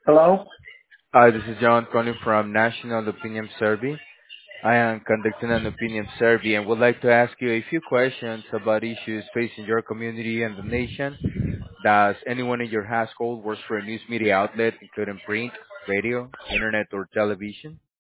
Hello? Hi, this is John calling from National Opinion Survey. I am conducting an opinion survey and would like to ask you a few questions about issues facing your community and the nation. Does anyone in your household work for a news media outlet, including print, radio, internet, or television?